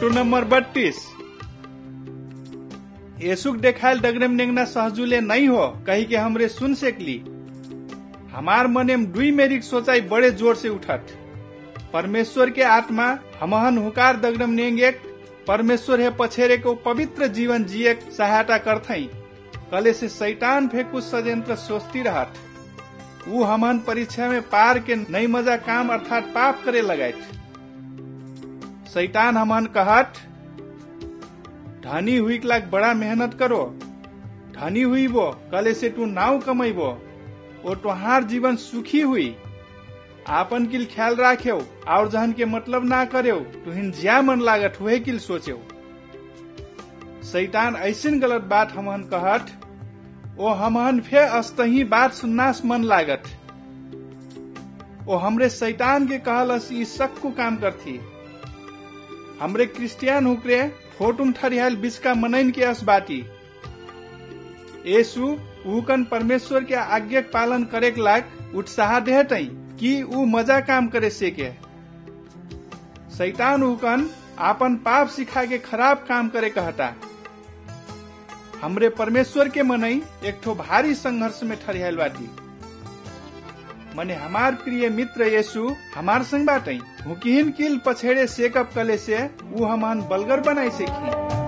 Photo number 32। येसुक देखायल डगरेम नेंगना सहजुले नहीं हो कही के हमरे सुन सेकली। हमार मने में दुई मेरिक सोचाई बड़े जोर से उठत। परमेश्वर के आत्मा हमहन हुकार दगरम नेंगे परमेश्वर है पछेरे को पवित्र जीवन जिए सहायता करथई। कले से शैतान फेंकू षड्यंत्र सोचती रहत। वो हमहन परीक्षा में पार के नई मजा काम अर्थात पाप करे लगाइत। शैतान हमहन कहत धनी हुई के लाग बड़ा मेहनत करो, धनी हुई वो कले से तू नाव कमाइबो और तुहार जीवन सुखी हुई। आपन किल ख्याल राख्यो और जहन के मतलब ना करेओ तुहिन ज्या मन लागत हुए किल सोचेओ। शैतान ऐसन गलत बात हमहन कहत ओ हमहन फे अस्तही बात सुननास मन लागत। ओ हमरे शैतान के कहलस ई सक्कु काम करथी। हमरे क्रिस्टियन हुकरे फोटुम ठरियाल बीच का मनैन के अस बाटी। येसु उकन परमेश्वर के आज्ञा पालन करे के लाग उत्साह देहतई कि ऊ मजा काम करे सेके। शैतान उकन आपन पाप सिखा के खराब काम करे कहता। हमरे परमेश्वर के मनई एक ठो भारी संघर्ष में ठरियाल बाटी। मने हमार प्रिय मित्र येसु हमार संग बाटई हुकिहिन किल पछेड़े सेकअप कले से ऊ हमान बलगर बनाई सेखी।